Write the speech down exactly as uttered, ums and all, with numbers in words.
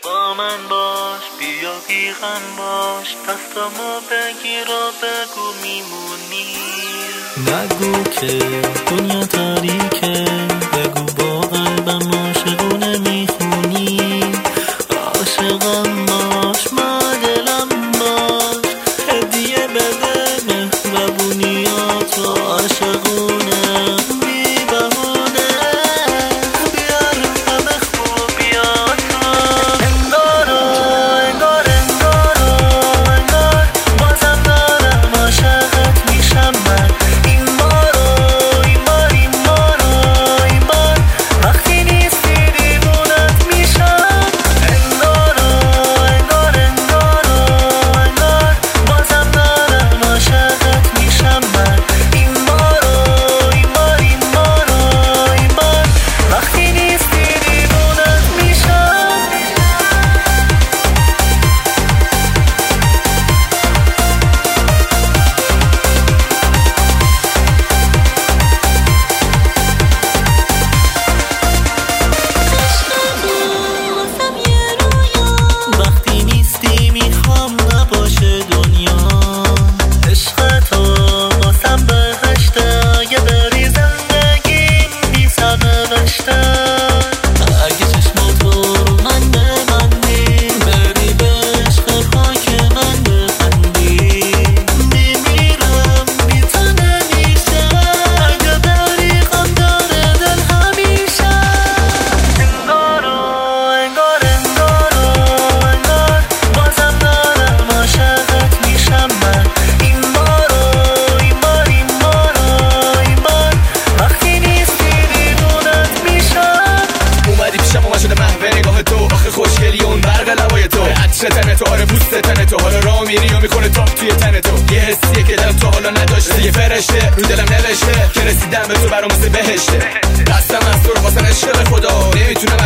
با من باش، بیا بیغم باش، دستامو بگیر و بگو میمونی. نگو که دنیا تاریکه، بگو با قلبم عاشقونه میخونی. عاشقم باش، معدلم باش، هدیه بده مهربونیاتو. عاشقونه بی بهونه، بیار همه خوبیاتو. انگارو انگار انگارو انگار بازم دارم عاشقت میشم من. این بارو این بار این بارو این بار وقتی نیستی دیوونت میشم. انگارو انگار انگارو انگار بازم دارم عاشقت میشم من. این بارو این بار این بارو این بار وقتی نیستی دیوونت میشم. وقتی نیستی میخوام نباشه دنیا. عشق تو واسم بهشته، اگه بری زندگیم بی سرنوشته. اگه چشماتو رو من ببندی، بری به عشق پاک من بخندی. میمیرم بی تو نمیشه، اگه بری غم داره دل همیشه. انگارو انگار انگارو انگار بازم دارم عاشقت میشم من. این بارو این بار این بارو این بار وقتی نیستی دیوونت میشم. اومدی پیشم اومد شده محوه نگاه تو، آخه خوشگلی اون برق لبای تو، عطر تن تو، آره پوست تن تو، حالا راه میری و میکنه تاپ توی تن تو. یه حسیه که دلم تو حالا نداشته، یه فرشته رو دلم نوشته که رسیدم به تو برام مثل بهشته. دستم از تو رو واسه عشق به خدا، نمیتونم